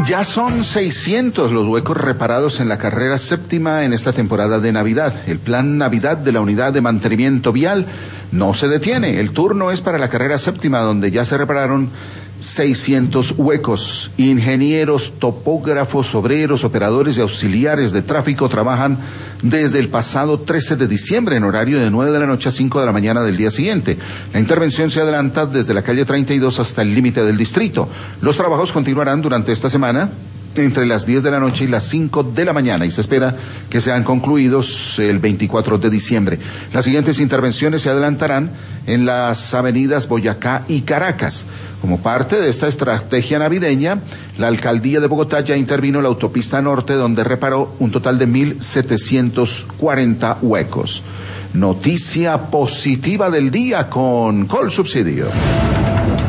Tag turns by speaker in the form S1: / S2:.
S1: Ya son 600 los huecos reparados en la carrera séptima en esta temporada de Navidad. El plan Navidad de la Unidad de Mantenimiento Vial no se detiene. El turno es para la carrera séptima, donde ya se repararon 600 huecos. Ingenieros, topógrafos, obreros, operadores y auxiliares de tráfico trabajan desde el pasado 13 de diciembre en horario de 9 de la noche a 5 de la mañana del día siguiente. La intervención se adelanta desde la calle 32 hasta el límite del distrito. Los trabajos continuarán durante esta semana entre las 10 de la noche y las 5 de la mañana y se espera que sean concluidos el 24 de diciembre. Las siguientes intervenciones se adelantarán en las avenidas Boyacá y Caracas. Como parte de esta estrategia navideña, la alcaldía de Bogotá ya intervino en la autopista norte, donde reparó un total de 1.740 huecos. Noticia positiva del día con Colsubsidio.